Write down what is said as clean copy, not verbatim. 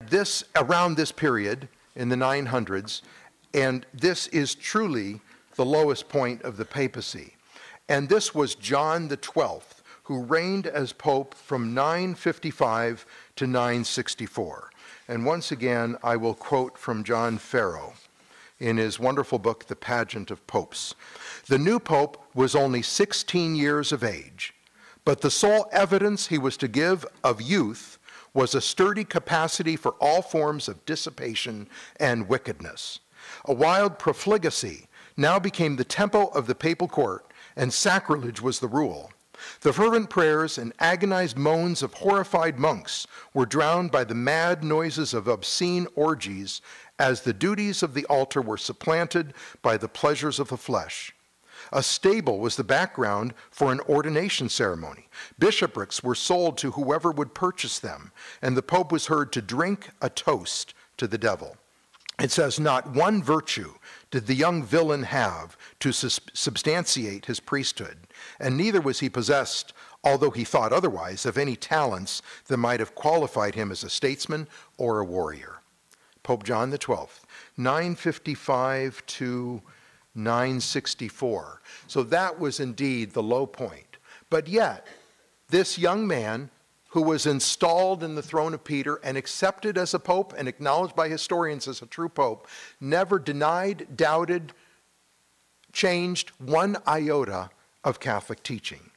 Around this period in the 900s, and this is truly the lowest point of the papacy. And this was John the 12th, who reigned as Pope from 955 to 964. And once again, I will quote from John Farrow in his wonderful book, The Pageant of Popes. The new Pope was only 16 years of age, but the sole evidence he was to give of youth was a sturdy capacity for all forms of dissipation and wickedness. A wild profligacy now became the tempo of the papal court, and sacrilege was the rule. The fervent prayers and agonized moans of horrified monks were drowned by the mad noises of obscene orgies as the duties of the altar were supplanted by the pleasures of the flesh. A stable was the background for an ordination ceremony. Bishoprics were sold to whoever would purchase them, and the Pope was heard to drink a toast to the devil. It says, not one virtue did the young villain have to substantiate his priesthood, and neither was he possessed, although he thought otherwise, of any talents that might have qualified him as a statesman or a warrior. Pope John the 12th, 955 to 964. So that was indeed the low point. But yet, this young man who was installed in the throne of Peter and accepted as a pope and acknowledged by historians as a true pope, never denied, doubted, changed one iota of Catholic teaching.